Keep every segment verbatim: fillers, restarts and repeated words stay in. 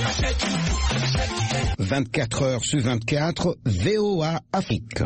vingt-quatre heures sur vingt-quatre, V O A Afrique.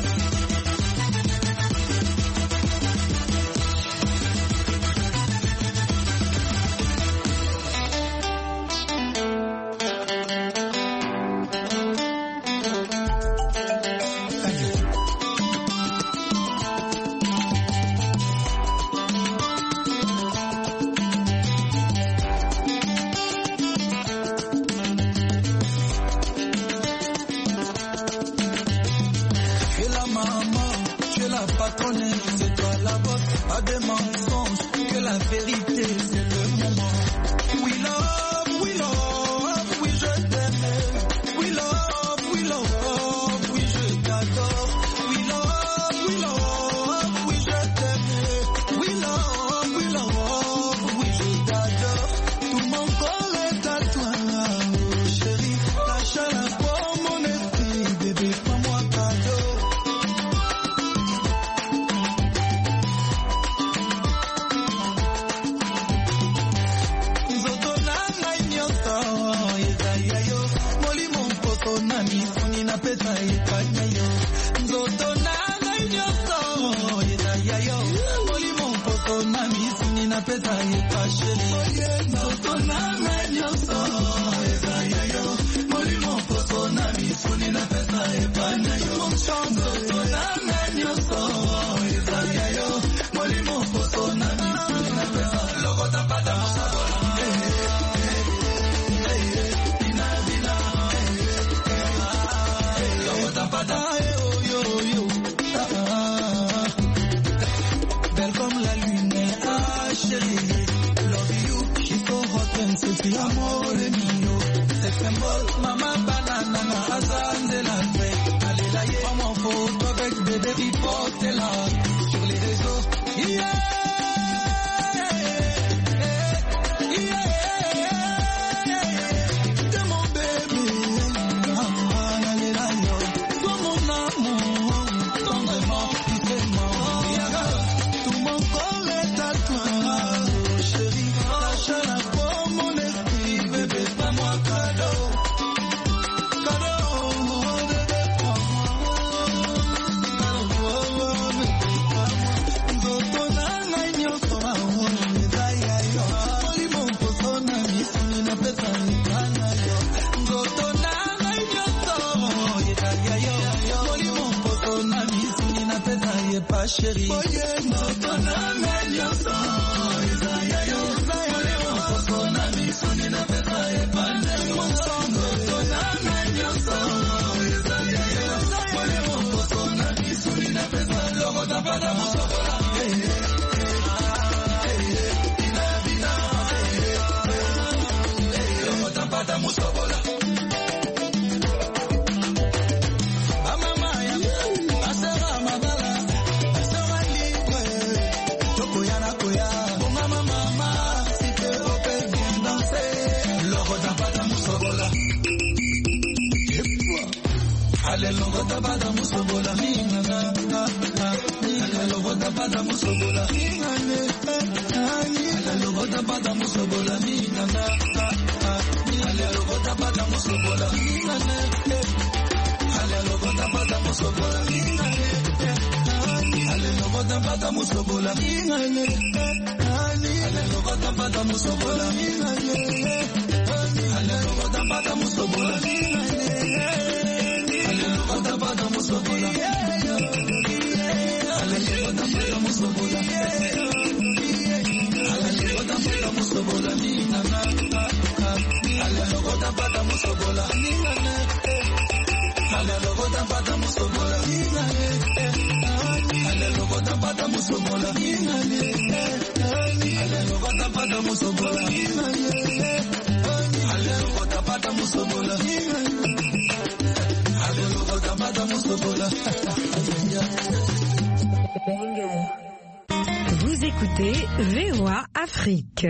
Vous écoutez V O A Afrique.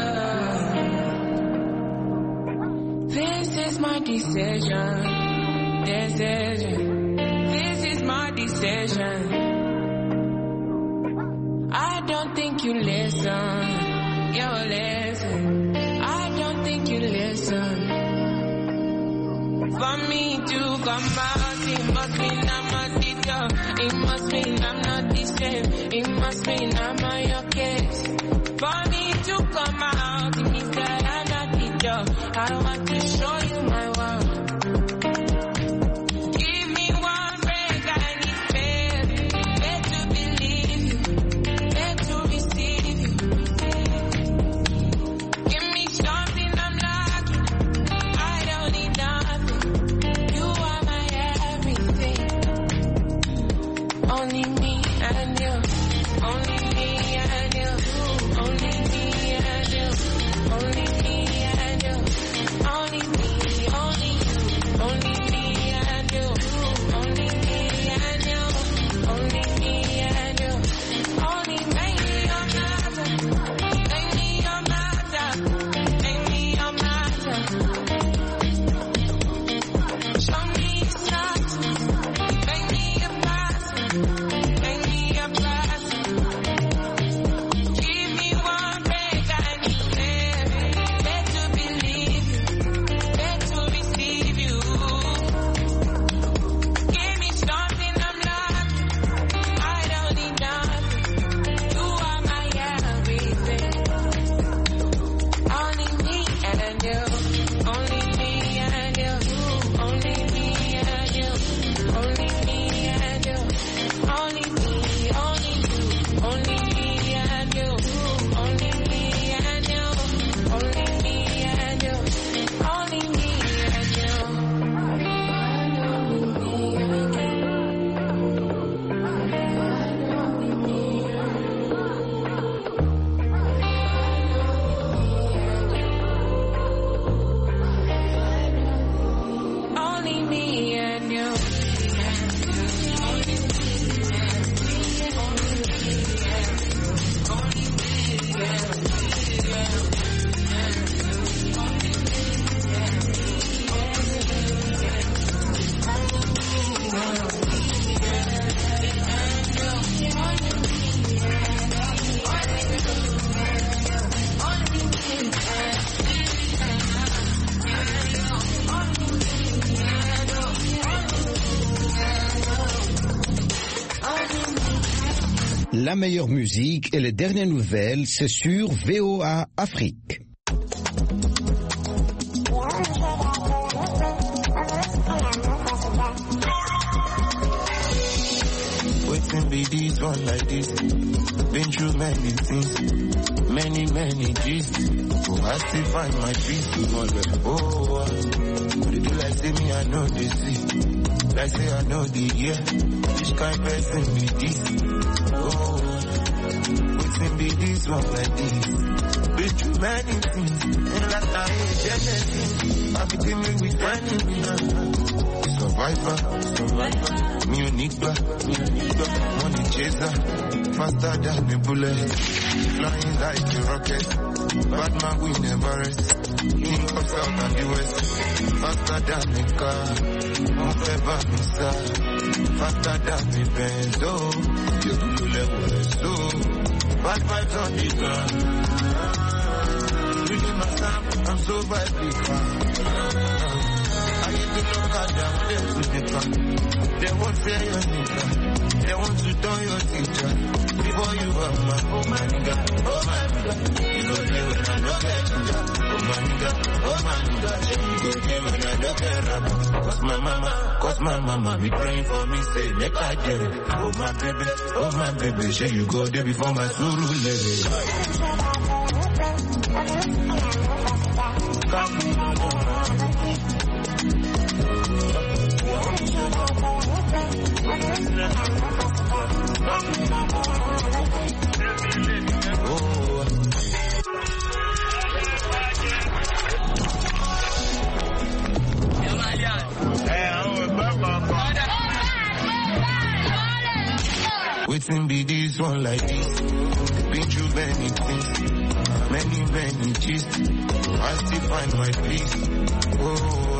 This is my decision. decision. This is my decision. I don't think you listen. Yo, listen. I don't think you listen. For me to come out, it must mean I'm a teacher. It must mean I'm not the same. It must mean I'm on your case. For me to come out, it means that I'm not the job. I want to show you my world. Give me one break, I need faith. Faith to believe you, faith to receive you. Give me something I'm lacking. I don't need nothing. You are my everything. Only me and you. Only me and you. Only me and you. Only me and you. Only me, only you. Only me and you. Only me and you. Only me and you. Only make me your matter. Make me your matter. Make me your matter. Show me something. Make me a passion. Make me a passion. Give me one break, I need faith. Faith to believe you. Faith to receive you. Give me something I'm lacking. I don't need nothing. You are my everything. Only me and you. Only me and you. Only me and you. Only me and you. Only me, only you. Only me and you. Only me and you. Only me and you. Only me and you. Only me and you. La meilleure musique et les dernières nouvelles, c'est sur V O A Afrique. Waiting be this one like this. Been through many things, many, many G's. Oh, I still find my peace. Oh, uh, but it do like say me, I know they see. Like say I know the year. Which kind of person be this? Oh, waiting be this one like this. Been through many things, and like I ain't Genesis. I've been dealing with enemies. Survivor, survivor. Me a nigga, me a nigga. Money chaser, faster than a bullet. Flying like a rocket. Bad man we never rest. King of South and the West. Faster than a car. Move ever missile. Faster than a Benz. Oh, you do level so. Bad vibes on the ground. Reading my sound, I'm so badly found. I used to look at them, they to the front. They won't say your nigga. They want to turn your teacher. Before you are my, oh my nigga, oh my nigga. You go there when I don't get ginger. Oh my nigga, oh my nigga. You go there when I don't get rapper. Cause my mama, cause my mama be praying for me, say make I get it. Oh my baby, oh my baby. Say you go there before my suru lady. Waiting be this one like this. Been through many things, many, many G's. I still find my peace. Oh.